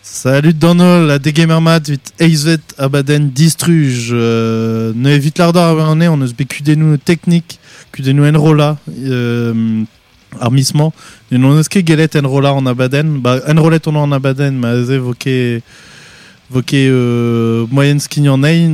Salut Donald, la Degamermat vit eizvet abaden distruj. Ne evit lardar averne, on eus bet kudennou technik, kudennou enrola, armisman. Ne non eus ket gelet enrola en abaden. Enrolet on en abaden, ma ze voke moyen skin en ein,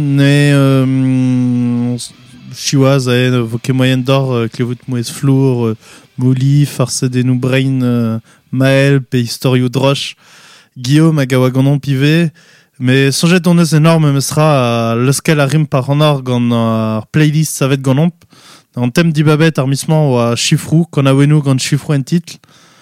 ne chioaz a voke moyen d'or, klevout moez flour, mouli, farse denou brain, mael, pe historio droch. Guillaume a gawa gant pivé, mais sonjet on eus énorme me sera l'euskel a rim par an or gant ar playlist savet gant omp. En thème d'ibabet armisman oa chifrou, kon a wenou gant chifrou en titl.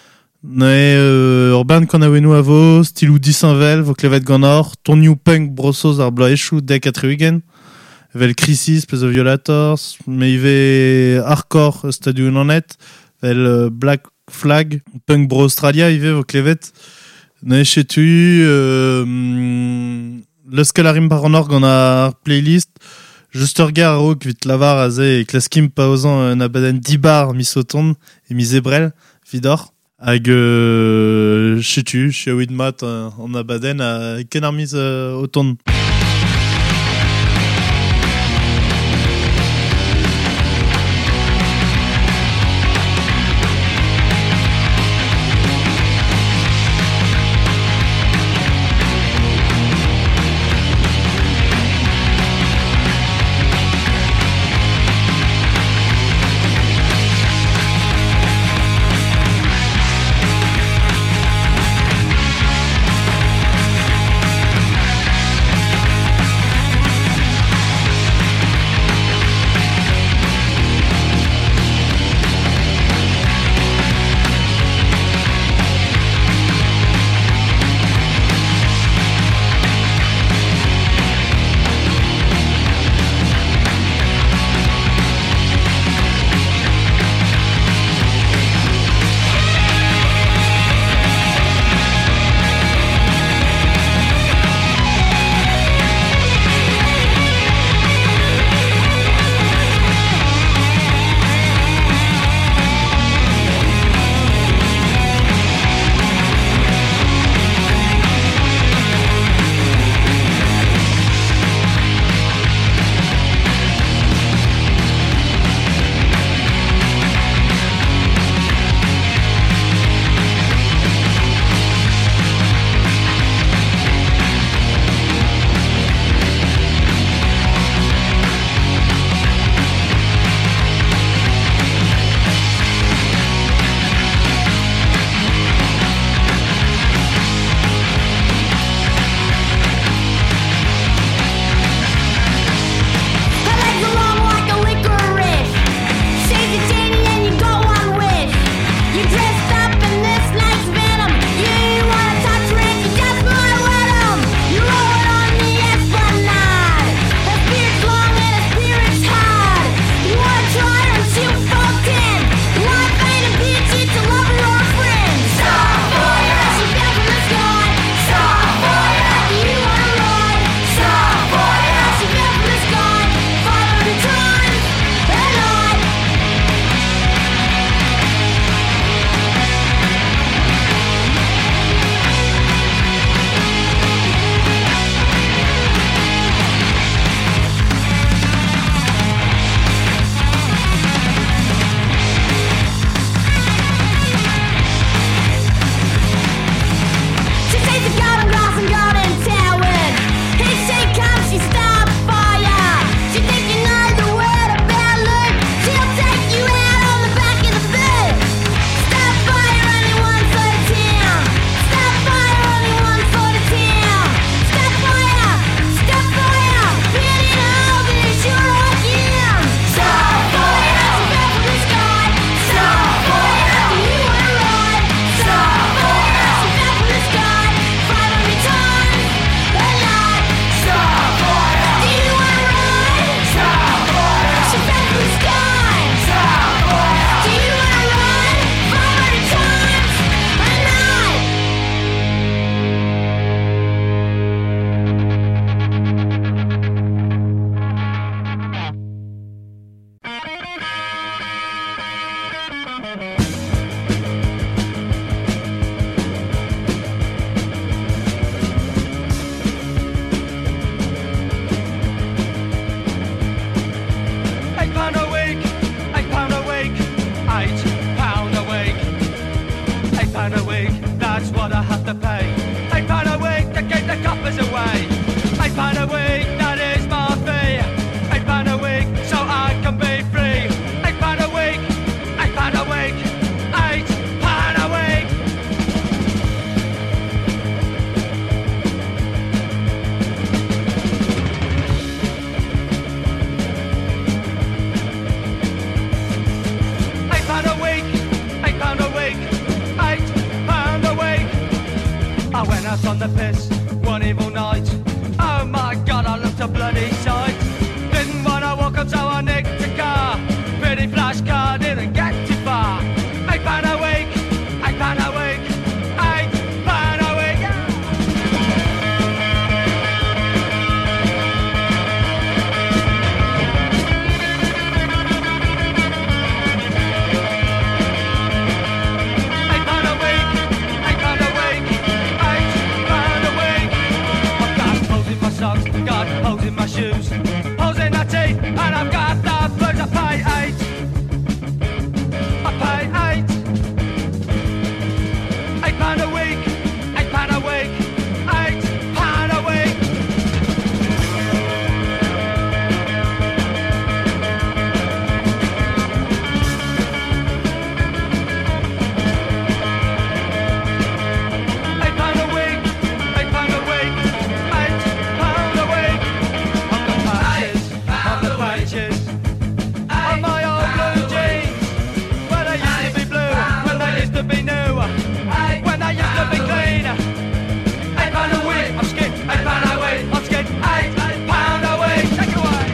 Ne urban kon a wenou a vo, stilou disanvel, vo klevet gant or, ton new punk brossoz ar bla echou dek a treugen. Vel Crisis, pez o Violators, me ive hardcore stadiou nanet, vel Black Flag, punk bro Australia, ive vo klevet. Ne chetu l'euskel a rim par an or gant ar playlist. Just ur gar a vit lavar a ze e klaskim pa ozan un abaden 10 bar mis o ton e mis ebrel vidor. Hag chetu, chiaouid mat an abaden a ken ar mis o ton. out on the piss one evil night. Oh my God, I looked a bloody sight. Didn't wanna walk up, so I nicked a car. Pretty flash car, didn't get too far. £8 a week, £8 a week, £8 a week. Yeah. £8 a week, £8 a week, £8 a week. I've got holes in my socks, got holes in my shoes, holes in my teeth, and I've got the blues. I pay £8. I pay £8 a week, £8 a week, £8 a week. £8 a week, £8 a week, £8 a week. I've got patches on the pages on my old blue jeans. Well, they used to be blue, well, they used to be new, when they used to be clean. £8 a week, I'm skint, £8 a week, I'm skint, £8 a week. Take it away.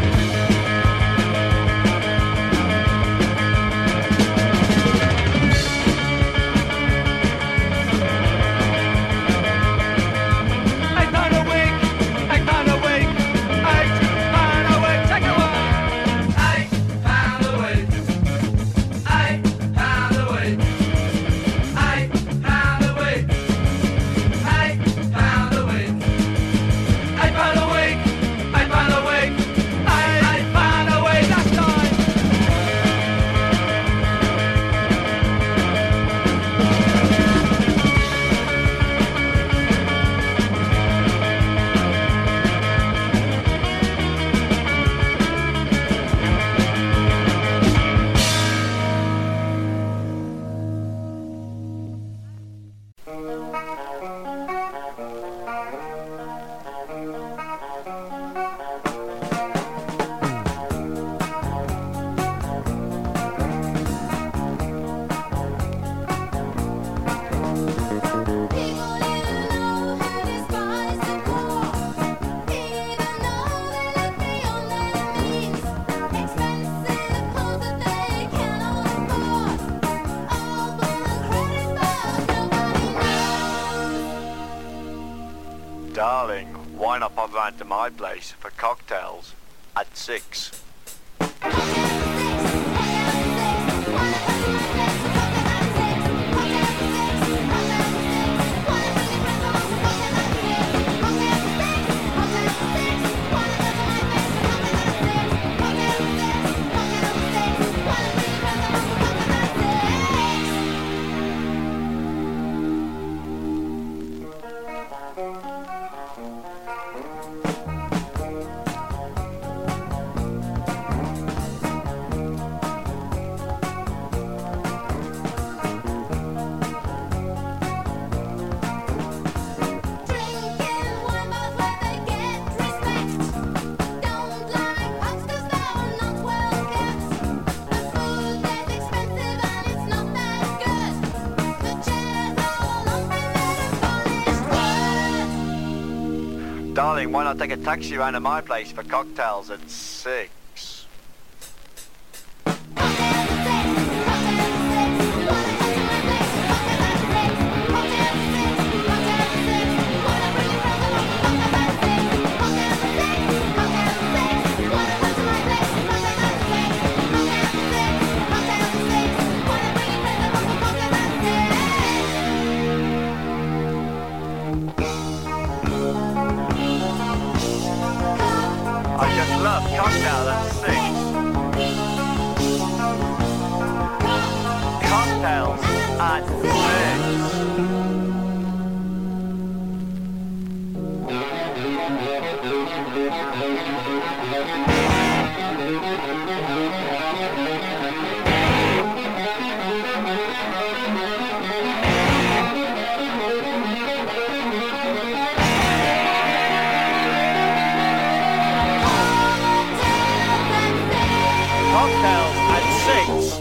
£8 a week, £8 a week, £8 a week. Take it away. £8 a week, £8 a week, £8 a week, £8 a week, £8 a week, £8 a week, £8 a week. That's time. Darling, why not pop around to my place for cocktails at 6? Darling, why not take a taxi round to my place for cocktails at 6? I just love cocktails at 6. Cocktails at 6. Cocktails at 6.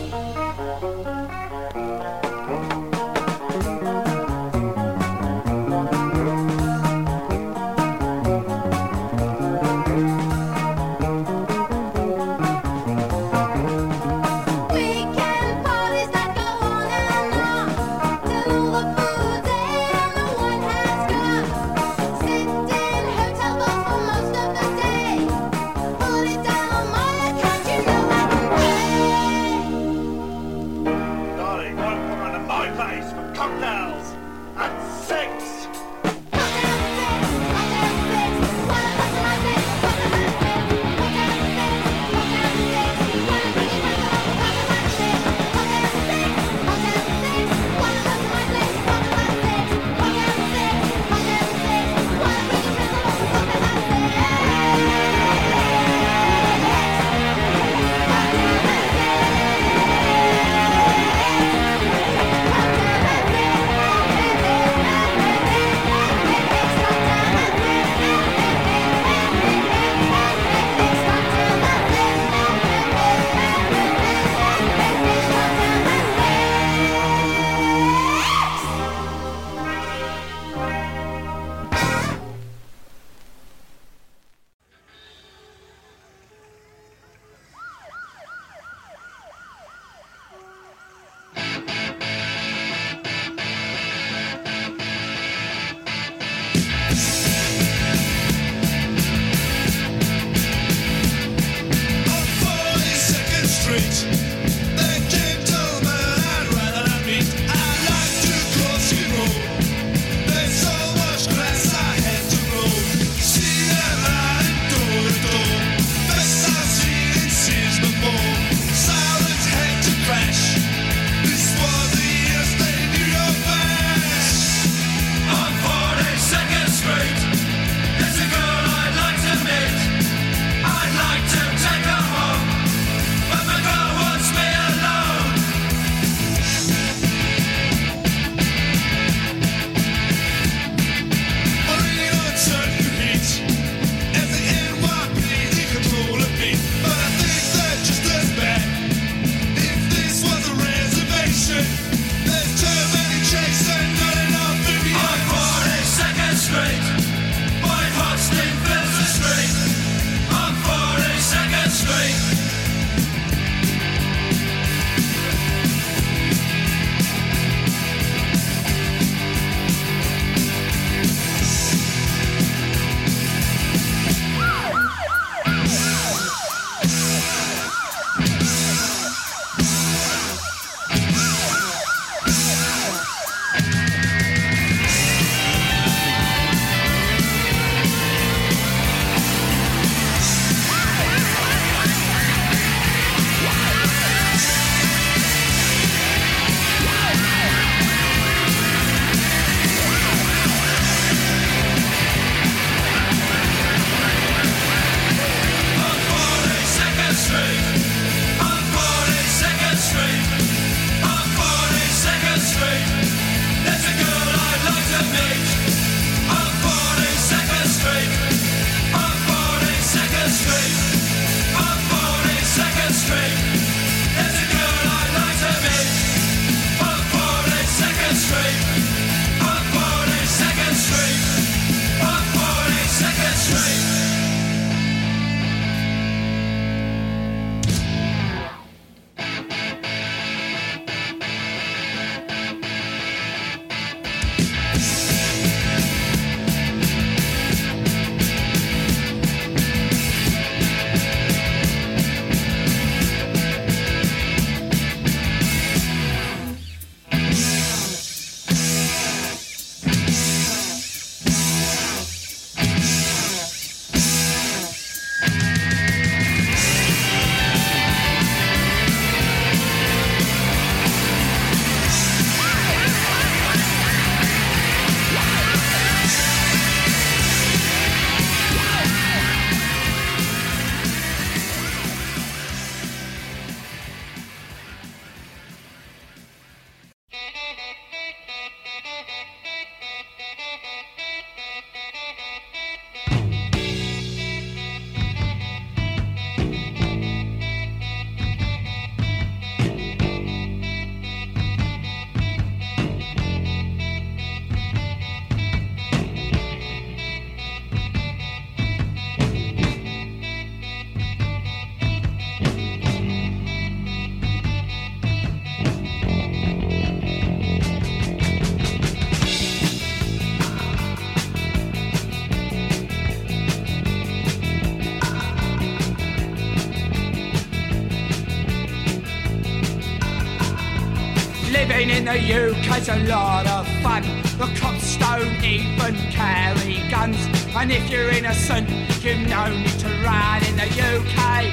Living in the UK's a lot of fun. The cops don't even carry guns. And if you're innocent, you've no need to run in the UK.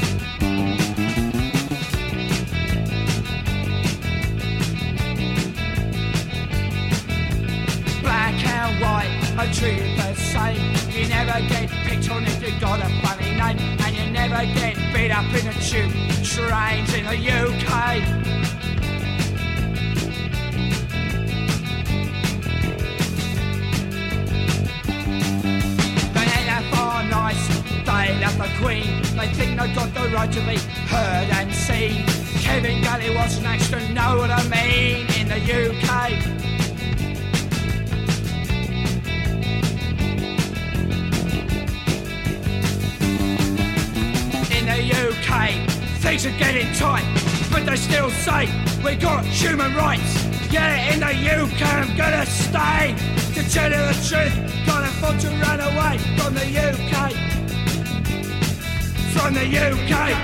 Black and white are treated the same. You never get picked on if you got a funny name. And you never get beat up in the tube trains in the UK. Nice, they love the Queen. They think they've got the right to be heard and seen. Kevin Gully was next to know what I mean in the UK. In the UK, things are getting tight, but they still say we got human rights. Yeah, in the UK I'm gonna stay. To tell you the truth, can't afford to run away from the UK. From the UK.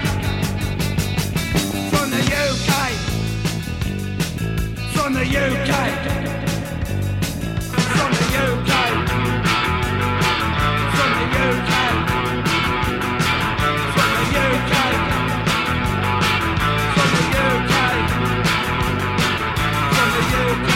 From the UK. From the UK. From the UK. From the UK. From the UK. From the UK. From the UK.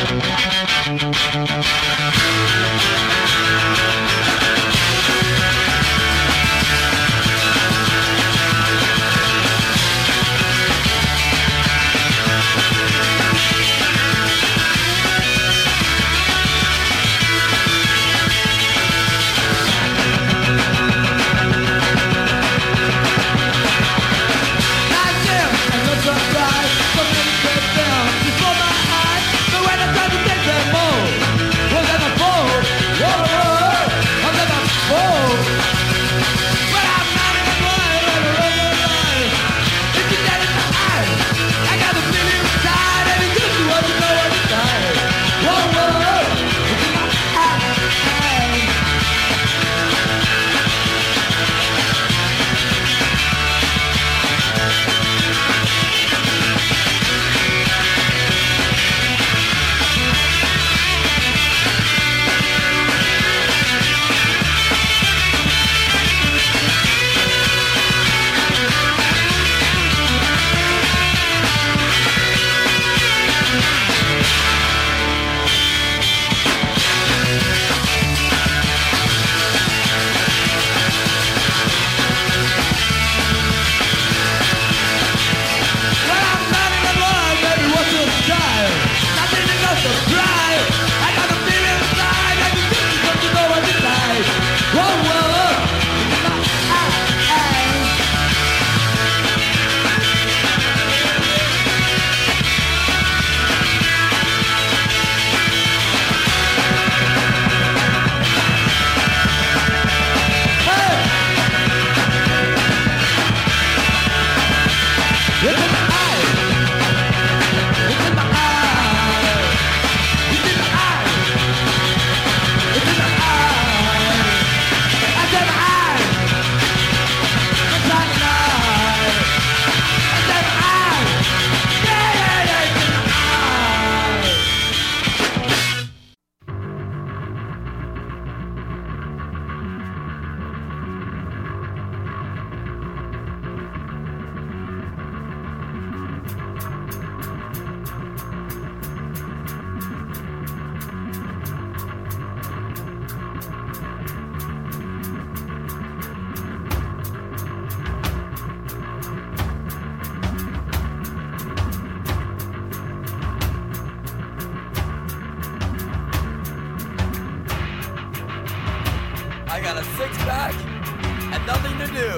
I got a six-pack and nothing to do.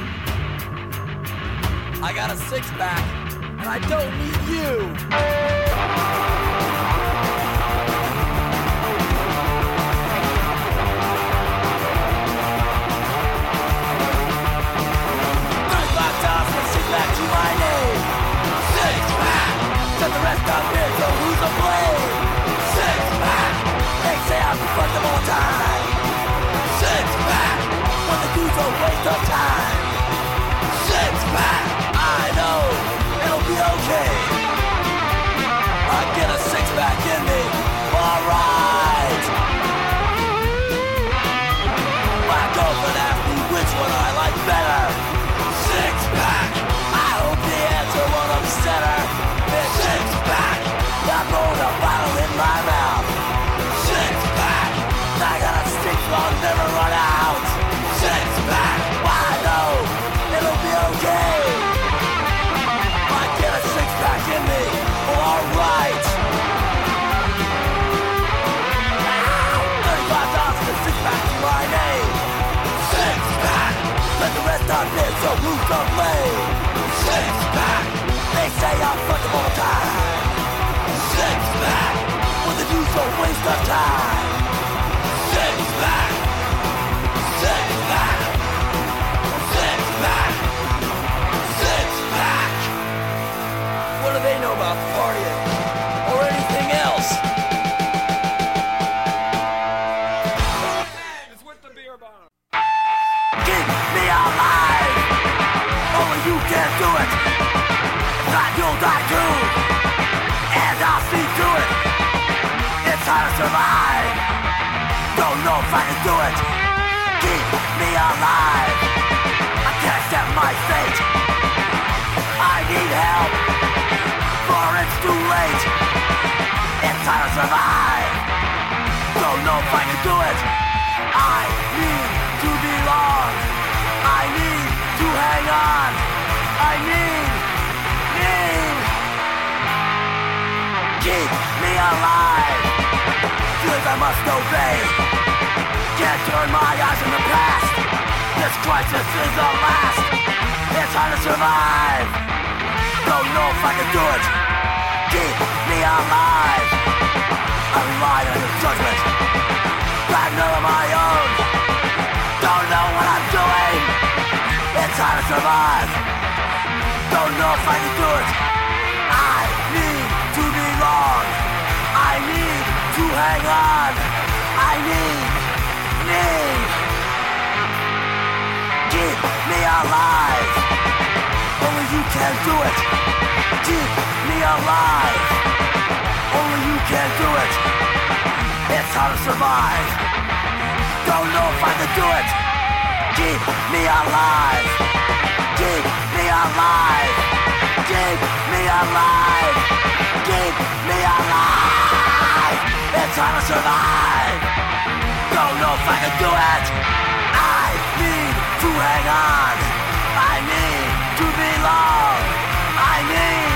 I got a six-pack and I don't need you. 35 times for a six-pack to my name. Six-pack, set the rest up here, so who's to blame? Six-pack, they say I'm the fucked up all the time. Six-pack, when the dudes don't waste of time. Six-pack, I know, it'll be okay. I get a six-pack in me, alright. My girlfriend asked me which one I like better. Six-pack, I hope the answer won't upset her. It's six-pack, I'm blowing a bottle in my mouth. Six-pack, I got a six, I'll never run out. Six-pack, I know, it'll be okay. I get a six-pack in me, alright. $35 for a six-pack to my name. Six-pack, let the rest on this, so who's to blame? Six-pack, they say I'm fucked up all the time. Six-pack, when the dudes don't waste of time. Six-pack, six-pack, six-pack, six-pack. What do they know about partying or anything else? It's with the beer bomb. Keep me alive. Only you can do it. If not, you'll die too. And I'll see to it. It's hard to survive. Don't know if I can do it. Keep me alive. I can't accept my fate. I need help, for it's too late. It's time to survive. Don't know if I can do it. I need to belong. I need to hang on. I need. Keep me alive. Feelings I must obey. Can't turn my eyes in the past. This crisis is the last. It's hard to survive. Don't know if I can do it. Keep me alive. I rely on your judgment. Got none of my own. Don't know what I'm doing. It's hard to survive. Don't know if I can do it. I need to belong. I need to hang on. I need. Keep me alive. Only you can do it. Keep me alive. Only you can do it. It's hard to survive. Don't know if I can do it. Keep me alive. Keep me alive. Keep me alive. Keep me alive. It's hard to survive. Don't know if I can do it. I need to hang on. I need to belong. I need.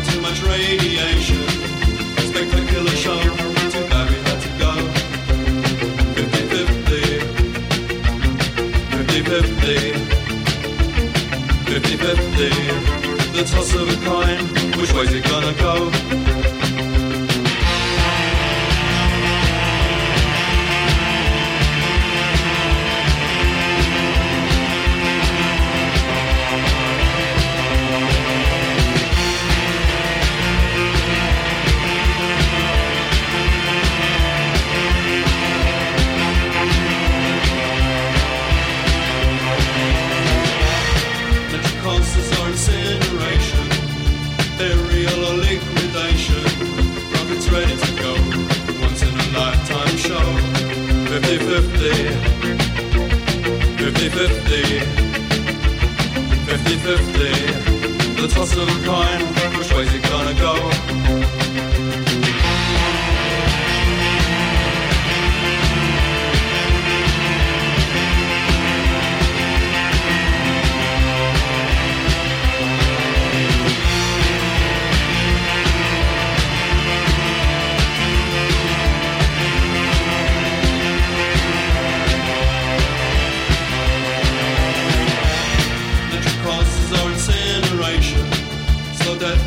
too much radiation. Spectacular show, too bad we had to go. 50-50, 50-50, 50-50. The toss of a coin, which way's it gonna go? Incineration, burial or liquidation. Rockets ready to go, once in a lifetime show. 50-50, 50-50, 50-50. The toss of a coin, which way's it gonna go? Slow death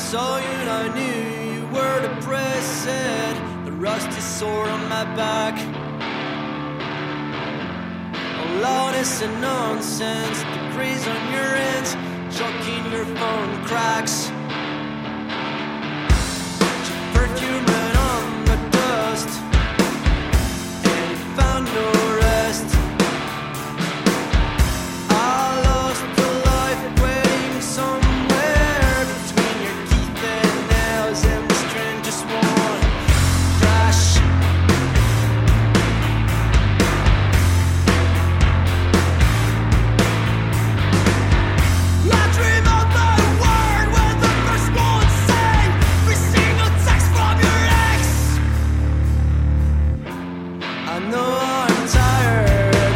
saw you and I knew you were depressed. The rust is sore on my back. All honest and nonsense, the grease on your ends, choking your phone cracks. Perfume on the dust, and you found no rest. I lost a life waiting somewhere between your teeth and nails, and this train just won't crash. I dream of the word when the first one say every single text from your ex. I know I'm tired.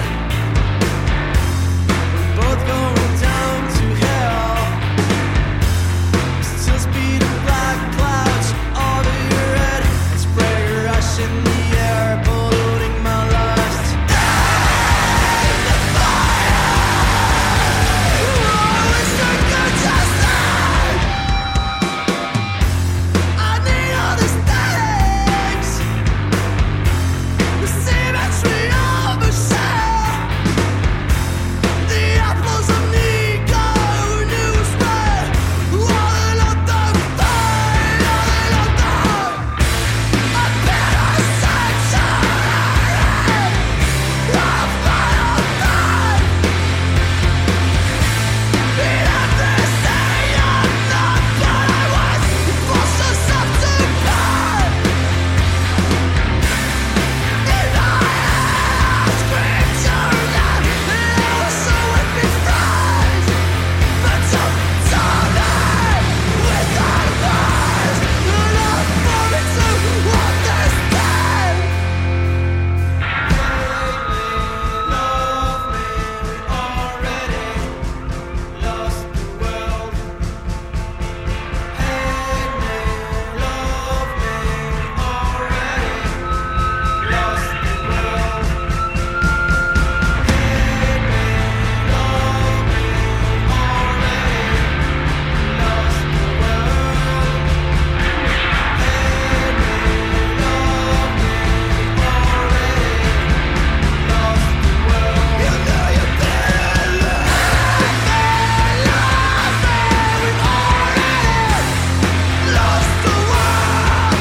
We're both going down to hell. Still speed of black clouds over your head and spray your ash in the air, polluting my lust. In the fire, oh, it's so good to see. I need all these things. The symmetry of a shell, the apples of Nico, news red, all of the fight, all of the a better sanctuary, a final thought. In everything I'm not, but I was forced yourself to cut. In my head, screams your name, and I was so with me friends, but don't tell me without words, enough for me to understand. Love me, we already lost the world. Hate me, love me, we already lost the world. Hate me, love me, we already lost the world. Hate me, love me, we already lost the world. You know you better love me, we've already lost the world.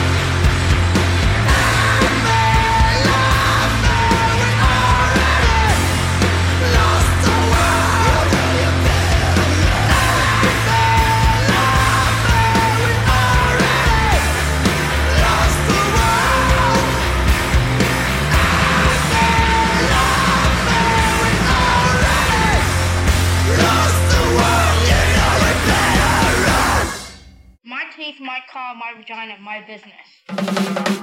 Hate me, love me, we already lost the world. You know you better love me, we've already lost the world. Lost the world, you know you better run. My teeth, my car, my vagina, my business.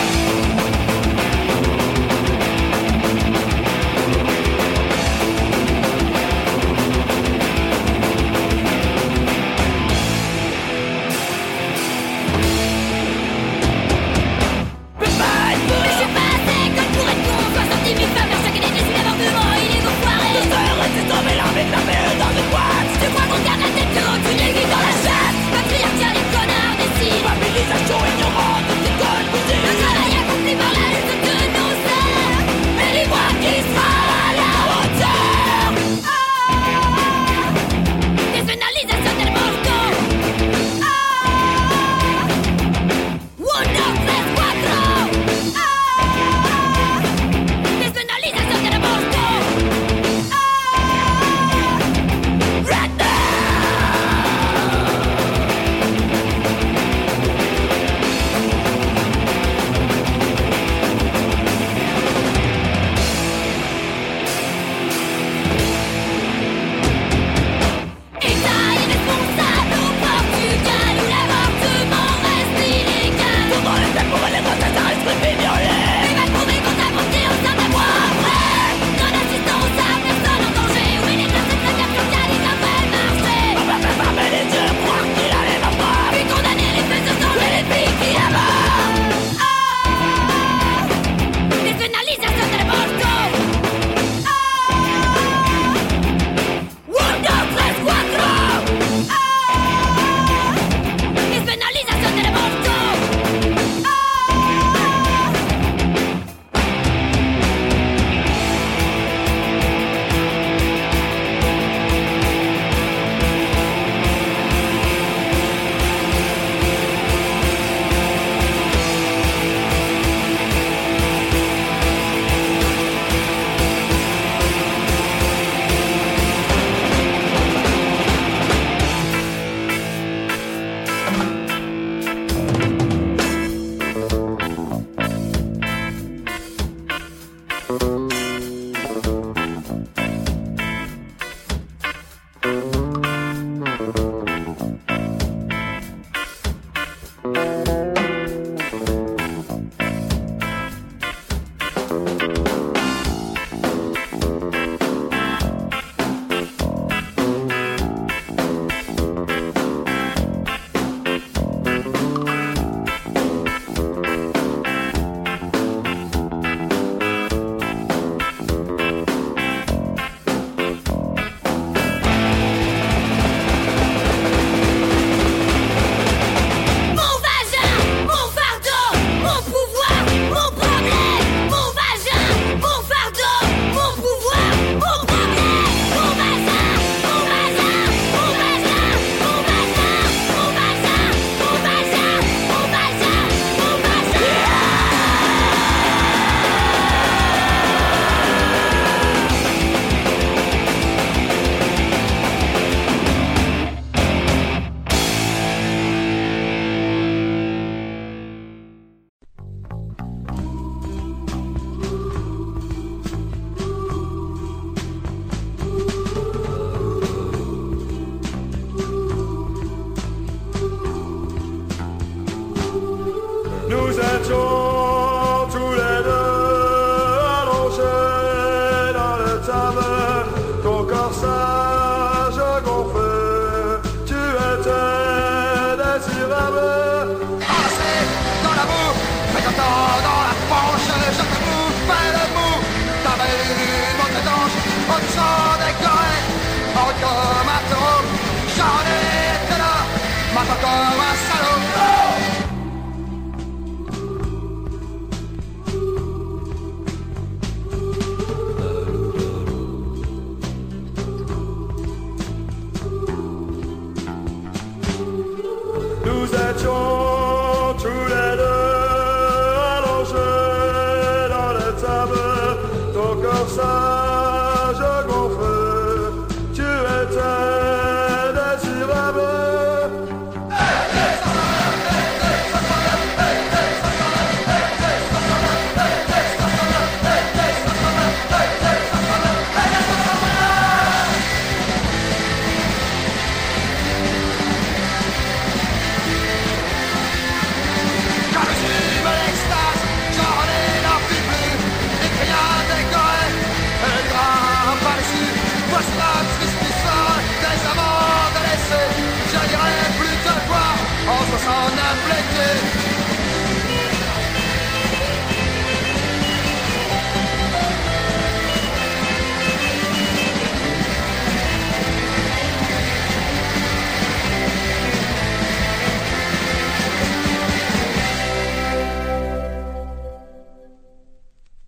Mais je suis pas assez conne pour être con. 70 000 femmes dans chaque année, des avortements illégaux foirés. Nos sœurs restent tombées l'armée de la paix dans une boîte. Si tu crois qu'on garde la tête haute, tu n'aiguilles dans la chatte. Patriarcat, les connards décident. Mobilisation ignorante, des connes bousillent. Le travail accompli par la blues at your